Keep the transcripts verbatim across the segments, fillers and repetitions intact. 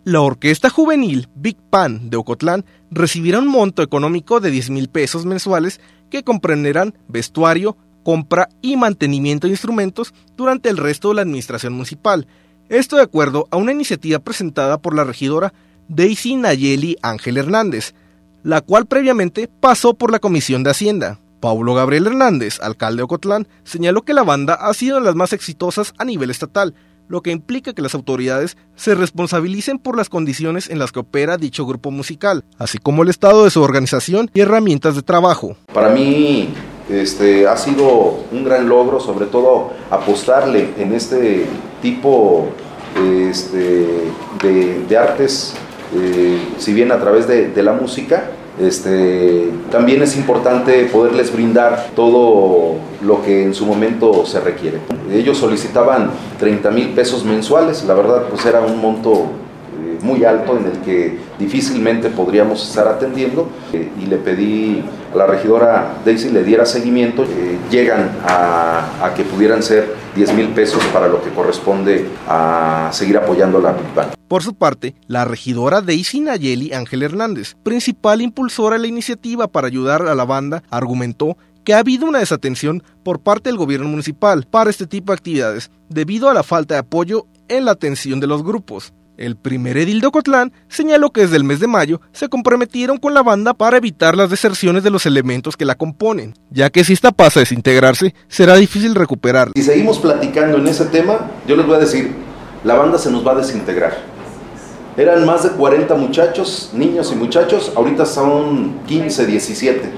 La Orquesta Juvenil Big Band de Ocotlán recibirá un monto económico de diez mil pesos mensuales que comprenderán vestuario, compra y mantenimiento de instrumentos durante el resto de la administración municipal. Esto de acuerdo a una iniciativa presentada por la regidora Daisy Nayeli Ángel Hernández, la cual previamente pasó por la Comisión de Hacienda. Paulo Gabriel Hernández, alcalde de Ocotlán, señaló que la banda ha sido de las más exitosas a nivel estatal, lo que implica que las autoridades se responsabilicen por las condiciones en las que opera dicho grupo musical, así como el estado de su organización y herramientas de trabajo. Para mí este, ha sido un gran logro, sobre todo apostarle en este tipo este, de, de artes, eh, si bien a través de, de la música. Este, también es importante poderles brindar todo lo que en su momento se requiere. Ellos solicitaban treinta mil pesos mensuales, la verdad pues era un monto eh, muy alto en el que difícilmente podríamos estar atendiendo eh, y le pedí a la regidora Daisy le diera seguimiento. Eh, llegan a, a que pudieran ser diez mil pesos para lo que corresponde a seguir apoyando la Big Band. Por su parte, la regidora Daisy Nayeli Ángel Hernández, principal impulsora de la iniciativa para ayudar a la banda, argumentó que ha habido una desatención por parte del gobierno municipal para este tipo de actividades, debido a la falta de apoyo en la atención de los grupos. El primer edil de Ocotlán señaló que desde el mes de mayo se comprometieron con la banda para evitar las deserciones de los elementos que la componen, ya que si esta pasa a desintegrarse, será difícil recuperarla. Si seguimos platicando en ese tema, yo les voy a decir, la banda se nos va a desintegrar. Eran más de cuarenta muchachos, niños y muchachos, ahorita son quince, diecisiete,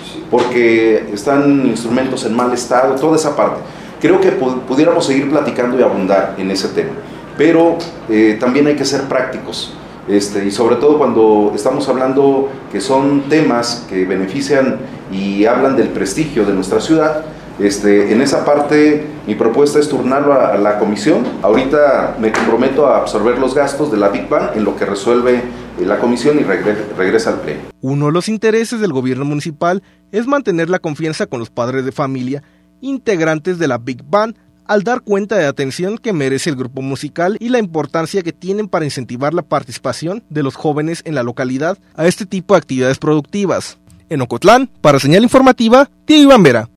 porque están instrumentos en mal estado, toda esa parte. Creo que pudiéramos seguir platicando y abundar en ese tema, pero eh, también hay que ser prácticos, este, y sobre todo cuando estamos hablando que son temas que benefician y hablan del prestigio de nuestra ciudad. Este, en esa parte mi propuesta es turnarlo a, a la comisión. Ahorita me comprometo a absorber los gastos de la Big Band en lo que resuelve eh, la comisión y regre regresa al pleno. Uno de los intereses del gobierno municipal es mantener la confianza con los padres de familia, integrantes de la Big Band, al dar cuenta de la atención que merece el grupo musical y la importancia que tienen para incentivar la participación de los jóvenes en la localidad a este tipo de actividades productivas. En Ocotlán, para Señal Informativa, Diego Iván Vera.